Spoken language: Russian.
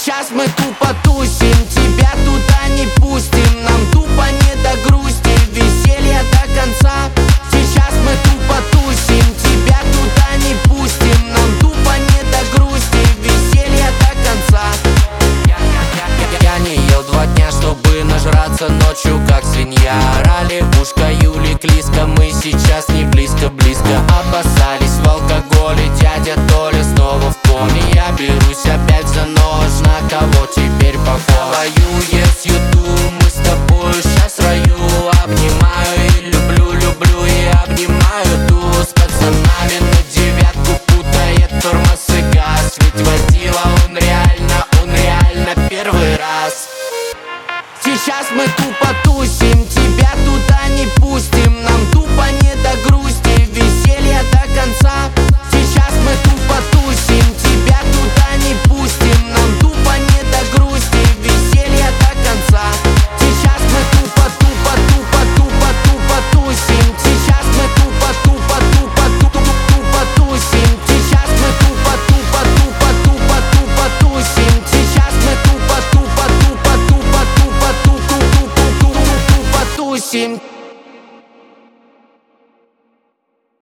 Сейчас мы тупо тусим, тебя туда не пустим. Нам тупо не до грусти, веселья до конца. Сейчас мы тупо тусим, тебя туда не пустим. Нам тупо не до грусти, веселья до конца. Я не ел 2 дня, чтобы нажраться ночью, как свинья. Орали в ушко Юли Клиско, мы сейчас не близко-близко. Обоссались в алкоголе, дядя Толя снова в коме. Я берусь опять за нож, на кого теперь похож? Воюем с YouTube, мы с тобой сейчас в раю. Обнимаю и люблю, люблю и обнимаю. Ту с пацанами на 9-ку путает тормоз и газ. Ведь водила он реально первый раз. Сейчас мы тупо тусим, тебя туда не пустим. Нам тупо не